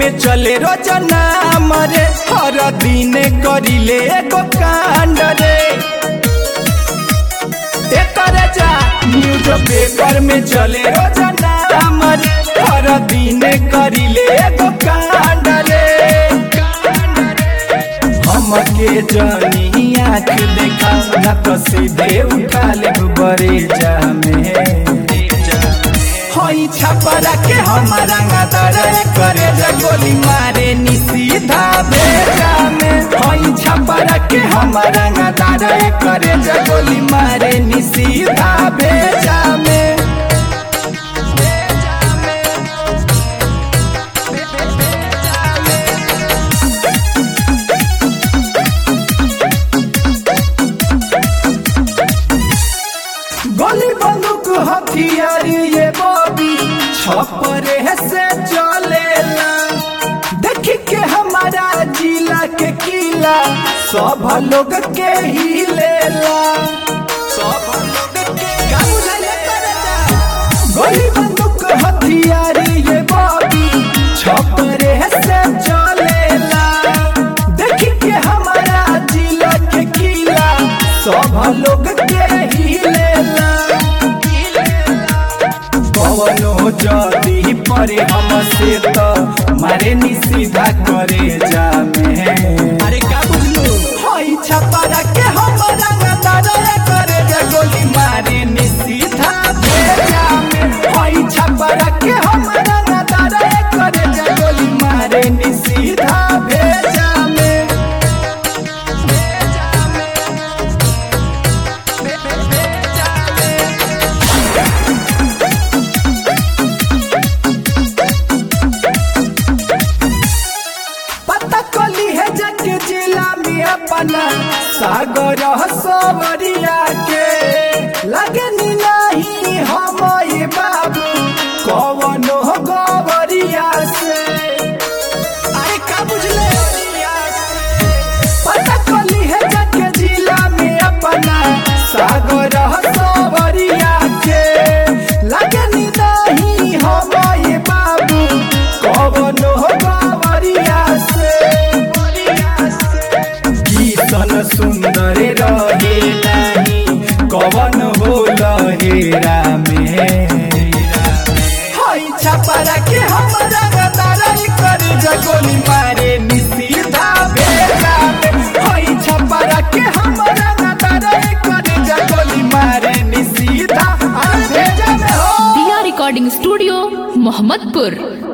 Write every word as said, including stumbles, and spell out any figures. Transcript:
में चले रोजाना मरे, हर दिन करिले एगो कांड रे। जा न्यूज पेपर में चले रोजाना मरे, हर दिन करिले एगो कांड रे। हमके जनी आँख देखा ना तो सीधे उठा ले बरेजा में। होई छपरा के हमारा गदर करे जा गोली मारे नी सीधा भेजा में। होई छपरा के हमारा गदर करे जा गोली मारे नी सीधा भेजा में। गोली बंदूक हथियार ये बॉबी छपरे से चलेला। देख के हमारा जिला के किला सब लोग के ही लेला। सब लोग के गोली बंदूक हथियार ये बॉबी छपरे से चलेला। देख के हमारा जिला के किला सब लोग के ही लेला। कवनो जदी परे हमसे तो मारे नी सीधा करे जा में। अरे का बुझलू होई छपरा के हमारा गदर करे जा गोली मारे नी सीधा भेजा में। होई छपरा के हमारा गदर करे जा गोली मारे नी सीधा भेजा में। अपना सागर सवरिया के लगे नहीं हम ये बाबू कवनो गवरिया से। अरे का बुझले पता कली है जके जिला में अपना सागर सवरिया के लगे नहीं हम ये बाबू कवनो गवरिया से। सन सुंदर रहे नहीं कवन हो लहेरा में। होई छपरा के हमारा गदर करे जा गोली मारे नी सीधा भेजा में। होई छपरा के हमारा गदर करे जा गोली मारे नी सीधा भेजा में। हो दिया रिकॉर्डिंग स्टूडियो मोहम्मदपुर।